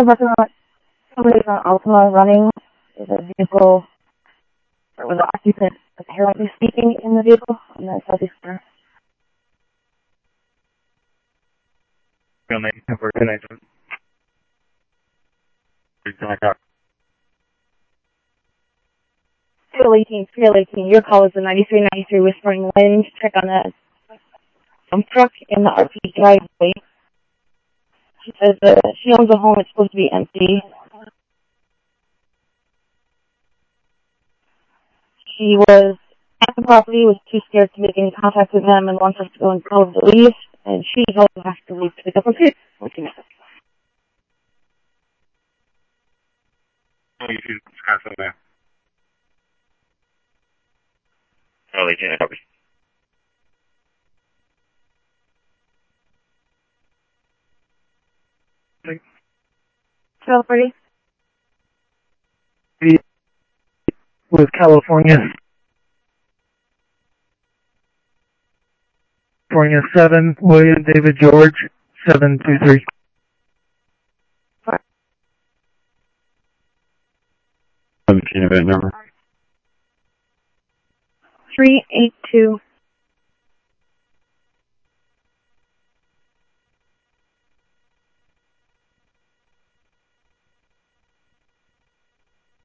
somebody from Altima running the vehicle, or was the occupant apparently speaking in the vehicle on the southeast corner? Real name, we're connected. Field 18, your call is the 9393 Whispering Wind. Check on a dump truck in the RP driveway. She says she owns a home, it's supposed to be empty. She was at the property, was too scared to make any contact with them, and wants us to go and call the police, and she also has to leave to pick up her kids. Oh, you should pass on there. Oh, they can't help you. California? With California 7, William David George, 723. Event number. 382.